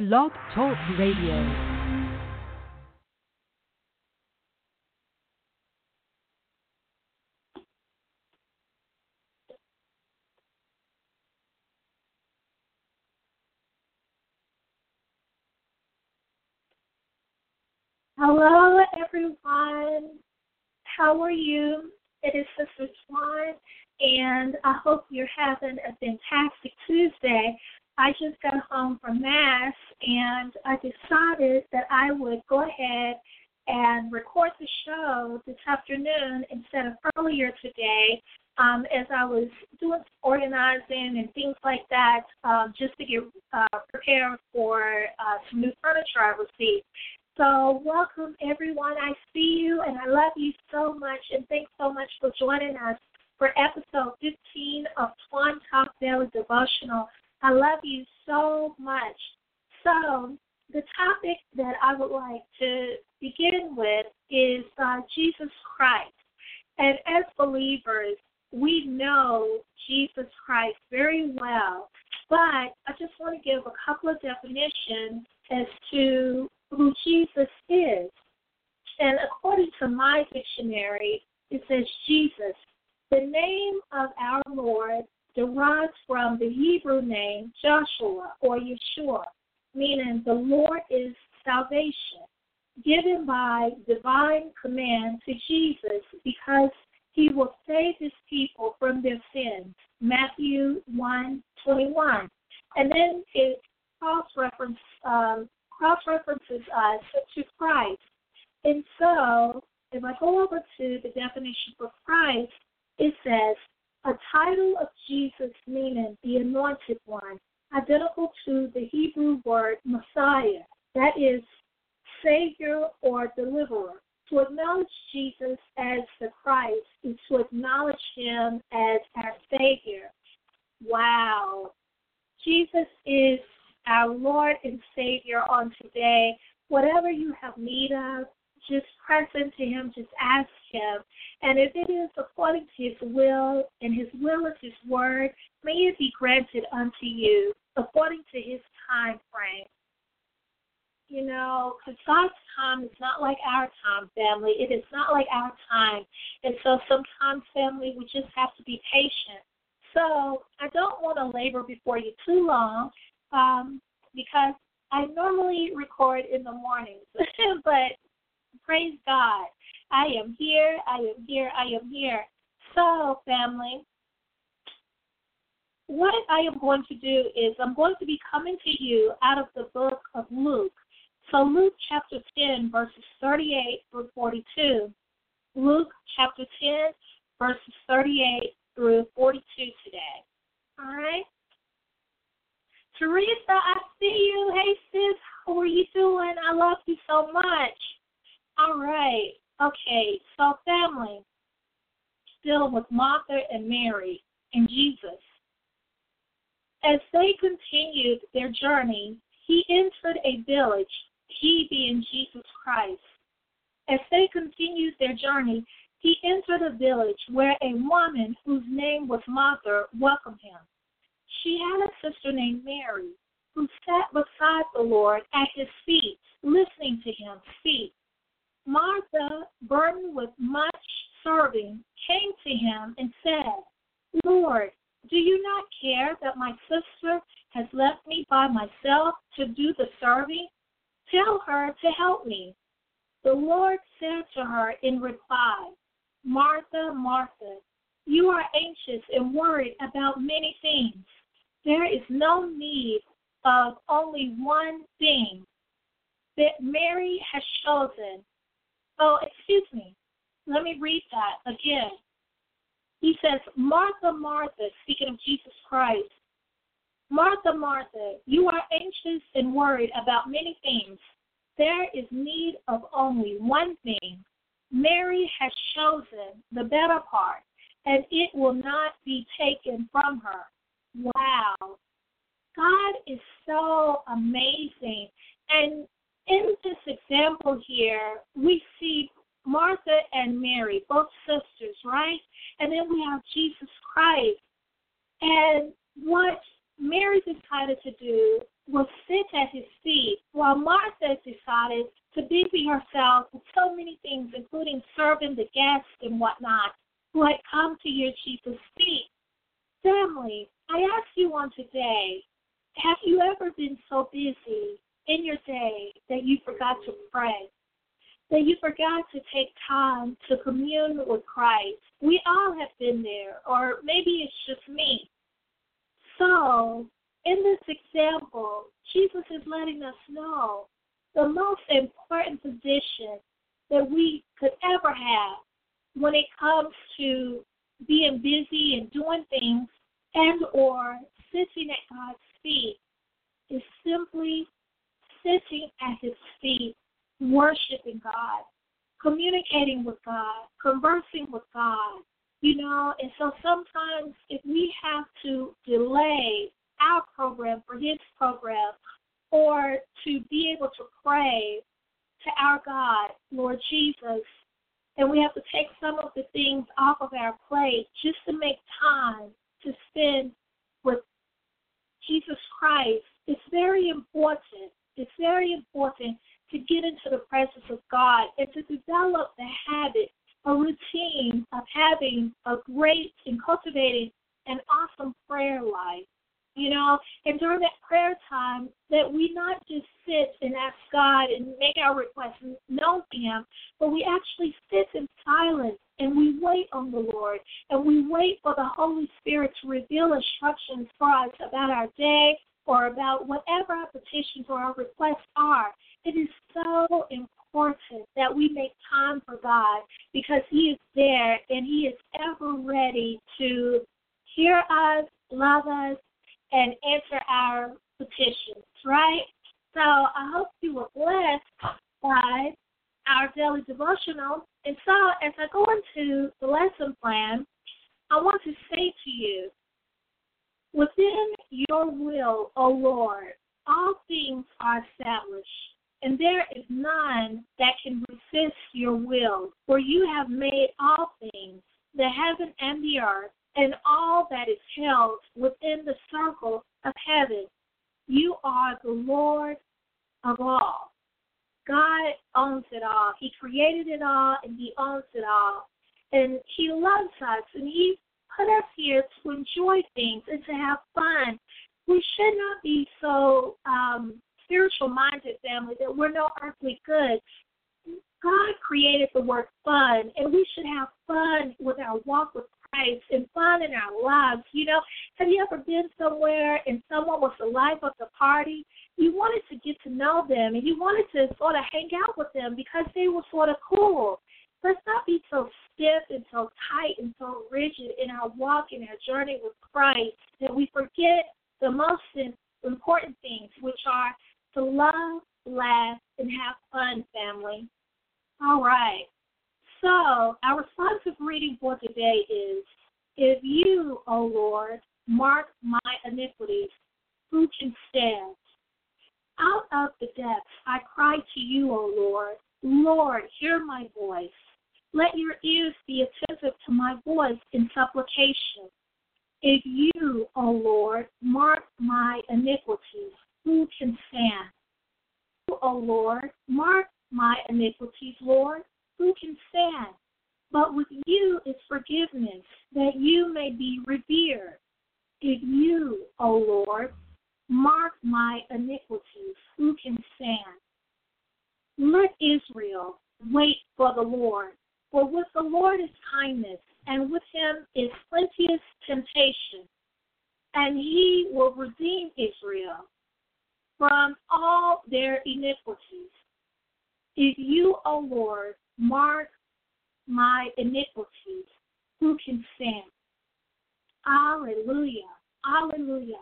Blog Talk Radio. Hello, everyone. How are you? It is Sister Swan, and I hope you're having a fantastic Tuesday. I just got home from Mass, and I decided that I would go ahead and record the show this afternoon instead of earlier today, as I was doing organizing and things like that, just to get prepared for some new furniture I received. So welcome, everyone. I see you, and I love you so much, and thanks so much for joining us for episode 15 of Swan Talk Daily Devotional. I love you so much. So the topic that I would like to begin with is Jesus Christ. And as believers, we know Jesus Christ very well, but I just want to give a couple of definitions as to who Jesus is. And according to my dictionary, it says Jesus. The name of our Lord derives from the Hebrew name Joshua or Yeshua, meaning the Lord is salvation, given by divine command to Jesus because he will save his people from their sins, Matthew 1:21. And then it cross-references us to Christ. And so, if I go over to the definition for Christ, it says, a title of Jesus meaning the anointed one, identical to the Hebrew word Messiah, that is, Savior or Deliverer. To acknowledge Jesus as the Christ is to acknowledge him as our Savior. Wow. Jesus is our Lord and Savior on today. Whatever you have need of, just press into him, just ask him. And if it is according to his will, and his will is his word, may it be granted unto you according to his time frame. You know, because God's time is not like our time, family. It is not like our time. And so sometimes, family, we just have to be patient. So I don't want to labor before you too long, because I normally record in the mornings. But praise God, I am here, I am here, I am here. So, family, what I am going to do is I'm going to be coming to you out of the book of Luke. So Luke chapter 10, verses 38 through 42. Luke chapter 10, verses 38 through 42 today. All right? Teresa, I see you. Hey, sis, how are you doing? I love you so much. All right. Okay, so family, still with Martha and Mary and Jesus. As they continued their journey, he entered a village, he being Jesus Christ. As they continued their journey, he entered a village where a woman whose name was Martha welcomed him. She had a sister named Mary who sat beside the Lord at his feet, listening to him speak. Martha, burdened with much serving, came to him and said, Lord, do you not care that my sister has left me by myself to do the serving? Tell her to help me. The Lord said to her in reply, Martha, Martha, you are anxious and worried about many things. There is no need of only one thing that Mary has chosen. Oh, excuse me. Let me read that again. He says, Martha, Martha, speaking of Jesus Christ, Martha, Martha, you are anxious and worried about many things. There is need of only one thing. Mary has chosen the better part, and it will not be taken from her. Wow. God is so amazing. And in this example here, we see Martha and Mary, both sisters, right? And then we have Jesus Christ. And what Mary decided to do will sit at his feet, while Martha decided to busy herself with so many things, including serving the guests and whatnot, who had come to hear Jesus speak. Family, I ask you on today, have you ever been so busy in your day that you forgot to pray, that you forgot to take time to commune with Christ? We all have been there, or maybe it's just me. So, in this example, Jesus is letting us know the most important position that we could ever have when it comes to being busy and doing things and or sitting at God's feet is simply sitting at his feet, worshiping God, communicating with God, conversing with God. And so sometimes if we have to delay our program for his program or to be able to pray to our God, Lord Jesus, and we have to take some of the things off of our plate just to make time to spend with Jesus Christ, it's very important. It's very important to get into the presence of God and to develop the habit, a routine of having a great and cultivating an awesome prayer life. And during that prayer time, that we not just sit and ask God and make our requests known to him, but we actually sit in silence and we wait on the Lord and we wait for the Holy Spirit to reveal instructions for us about our day or about whatever our petitions or our requests are. It is so important that we make time for God because he is there and he is ever ready to hear us, love us, and answer our petitions, right? So I hope you were blessed by our daily devotional. And so as I go into the lesson plan, I want to say to you, within your will, O Lord, all things are established, and there is none that can resist your will, for you have made all things, the heaven and the earth, and all that is held within the circle of heaven. You are the Lord of all. God owns it all. He created it all, and he owns it all. And he loves us, and he put us here to enjoy things and to have fun. We should not be so spiritual-minded, family, that we're no earthly good. God created the word fun, and we should have fun with our walk with Christ and fun in our lives. Have you ever been somewhere and someone was the life of the party? You wanted to get to know them, and you wanted to sort of hang out with them because they were sort of cool. Let's not be so stiff and so tight and so rigid in our walk and our journey with Christ that we forget the most important things, which are to love, laugh, and have fun, family. All right. So our responsive reading for today is, if you, O Lord, mark my iniquities, who can stand? Out of the depths I cry to you, O Lord. Lord, hear my voice. Let your ears be attentive to my voice in supplication. If you, O Lord, mark my iniquities, who can stand? You, O Lord, mark my iniquities, Lord, who can stand? But with you is forgiveness, that you may be revered. If you, O Lord, mark my iniquities, who can stand? Let Israel wait for the Lord, for with the Lord is kindness, and with him is plenteous temptation, and he will redeem Israel from all their iniquities. If you, O Lord, mark my iniquities, who can stand? Alleluia, alleluia.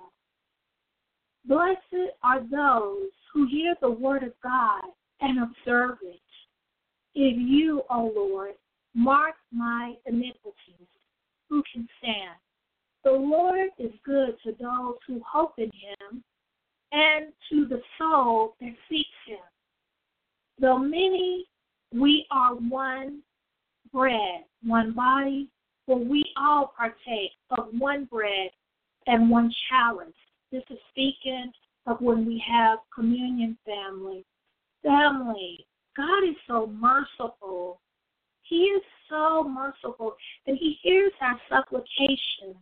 Blessed are those who hear the word of God and observe it. If you, O Lord, mark my iniquities, who can stand? The Lord is good to those who hope in him and to the soul that seeks him. Though many, we are one bread, one body, for we all partake of one bread and one chalice. This is speaking of when we have communion, family. Family, God is so merciful. He is so merciful, and He hears our supplications.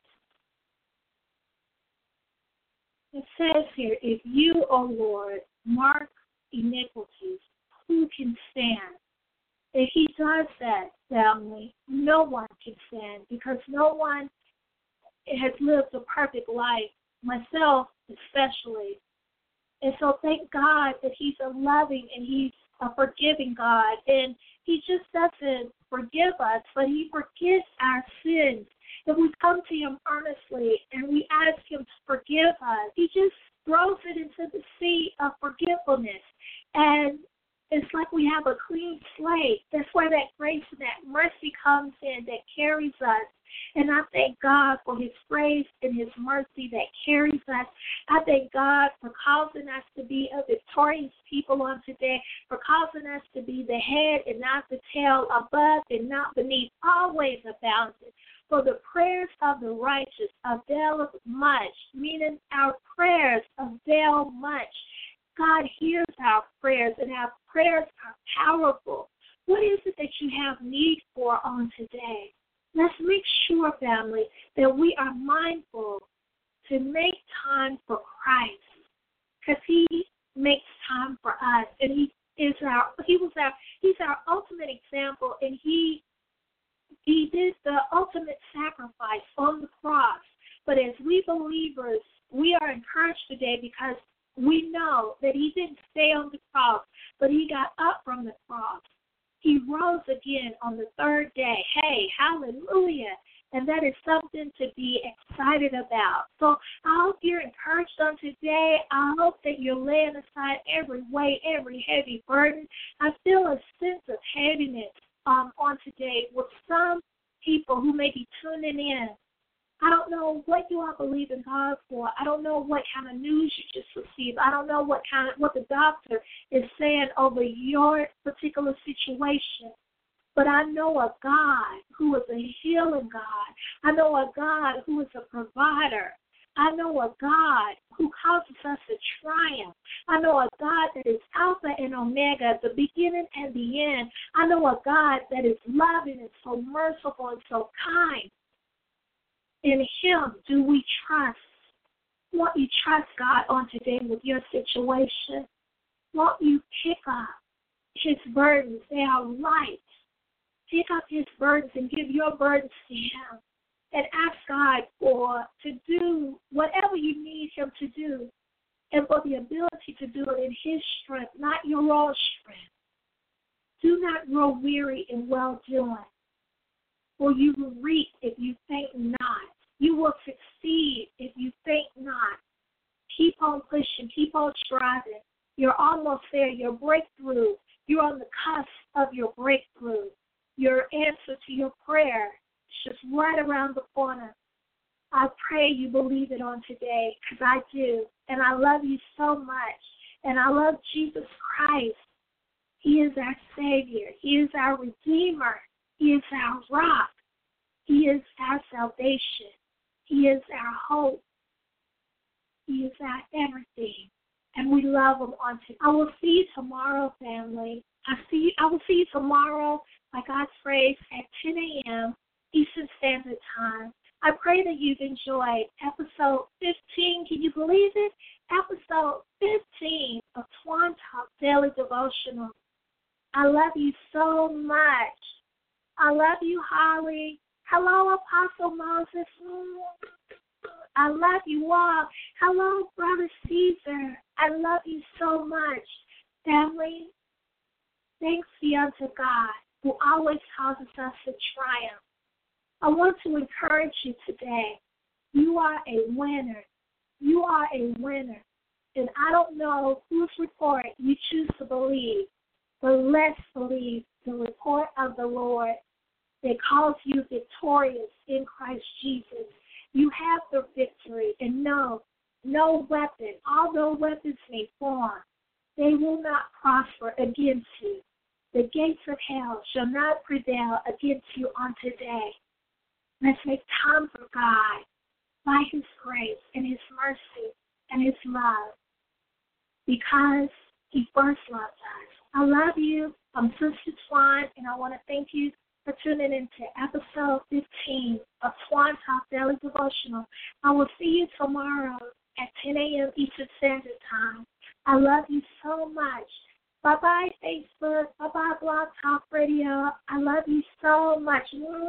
It says here, if you, O Lord, mark iniquities, who can stand? If He does that, family, no one can stand, because no one has lived a perfect life, myself especially. And so thank God that He's a loving and He's a forgiving God. And He just doesn't forgive us, but He forgives our sins. If we come to Him earnestly and we ask Him to forgive us, He just throws it into the sea of forgetfulness. And it's like we have a clean slate. That's where that grace and that mercy comes in that carries us. And I thank God for His grace and His mercy that carries us. I thank God for causing us to be a victorious people on today, for causing us to be the head and not the tail, above and not beneath, always abounding. For the prayers of the righteous avail much, meaning our prayers avail much. God hears our prayers, and our prayers are powerful. What is it that you have need for on today? Let's make sure, family, that we are mindful to make time for Christ, because He makes time for us, and He's our ultimate example, and He did the ultimate sacrifice on the cross. But as we believers, we are encouraged today because we know that He didn't stay on the cross, but He got up from the cross. He rose again on the third day. Hey, hallelujah. And that is something to be excited about. So I hope you're encouraged on today. I hope that you're laying aside every weight, every heavy burden. I feel a sense of heaviness on today with some people who may be tuning in. I don't know what you all believe in God for. I don't know what kind of news you just received. I don't know what the doctor is saying over your particular situation. But I know a God who is a healing God. I know a God who is a provider. I know a God who causes us to triumph. I know a God that is Alpha and Omega, the beginning and the end. I know a God that is loving and so merciful and so kind. In Him do we trust. Won't you trust God on today with your situation? Won't you pick up His burdens? They are light. Pick up His burdens and give your burdens to Him. And ask God to do whatever you need Him to do, and for the ability to do it in His strength, not your own strength. Do not grow weary in well-doing, for you will reap if you faint not. You will succeed if you faint not. Keep on pushing. Keep on striving. You're almost there. Your breakthrough. You're on the cusp of your breakthrough. Your answer to your prayer is just right around the corner. I pray you believe it on today, because I do. And I love you so much. And I love Jesus Christ. He is our Savior. He is our Redeemer. He is our rock. He is our salvation. He is our hope. He is our everything. And we love Him on today. I will see you tomorrow, family. I will see you tomorrow, by God's grace, at 10 a.m. Eastern Standard Time. I pray that you've enjoyed episode 15. Can you believe it? Episode 15 of Twan Talk Daily Devotional. I love you so much. I love you, Holly. Hello, Apostle Moses. I love you all. Hello, Brother Caesar. I love you so much. Family, thanks be unto God, who always causes us to triumph. I want to encourage you today. You are a winner. You are a winner. And I don't know whose report you choose to believe, but let's believe the report of the Lord that calls you victorious in Christ Jesus. You have the victory, and no weapon, although weapons may form, they will not prosper against you. The gates of hell shall not prevail against you on today. Let's make time for God by His grace and His mercy and His love. because He first loved us. I love you. I'm Sister Twan, and I want to thank you for tuning into episode 15 of Twan Talk Daily Devotional. I will see you tomorrow at 10 a.m. Eastern Standard Time. I love you so much. Bye-bye, Facebook. Bye-bye, Blog Talk Radio. I love you so much.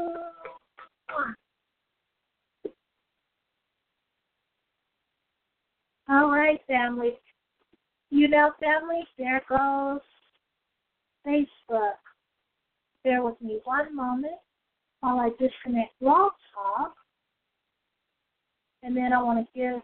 All right, family. Family, there goes Facebook. Bear with me one moment while I disconnect Blog Talk. And then I want to give